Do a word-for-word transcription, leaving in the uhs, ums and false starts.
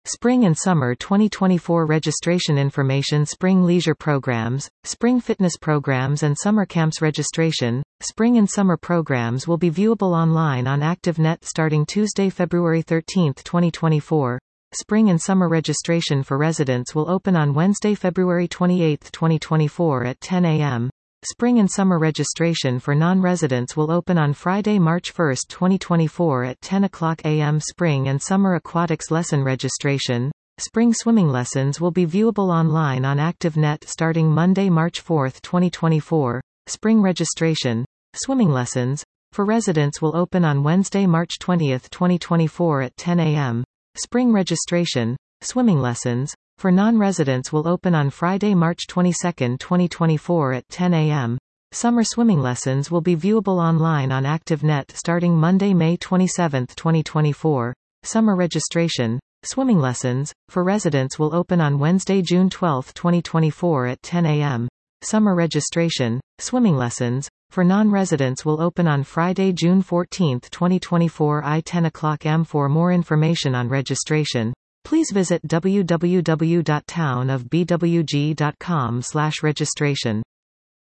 Spring and Summer twenty twenty-four registration information. Spring leisure programs, spring fitness programs and summer camps registration. Spring and summer programs will be viewable online on ActiveNet starting Tuesday, February thirteenth, twenty twenty-four. Spring and summer registration for residents will open on Wednesday, February twenty-eighth, twenty twenty-four at ten a m Spring and summer registration for non-residents will open on Friday, March first, twenty twenty-four at ten o'clock a m Spring and summer aquatics lesson registration. Spring swimming lessons will be viewable online on ActiveNet starting Monday, March fourth, twenty twenty-four. Spring registration, swimming lessons, for residents will open on Wednesday, March twentieth, twenty twenty-four at ten a m Spring registration, swimming lessons, for non-residents will open on Friday, March twenty-second, twenty twenty-four at ten a m Summer swimming lessons will be viewable online on ActiveNet starting Monday, May twenty-seventh, twenty twenty-four. Summer registration, swimming lessons, for residents will open on Wednesday, June twelfth, twenty twenty-four at ten a m Summer registration, swimming lessons, for non-residents will open on Friday, June fourteenth, twenty twenty-four at ten o'clock a m For more information on registration, please visit w w w dot town of b w g dot com slash registration.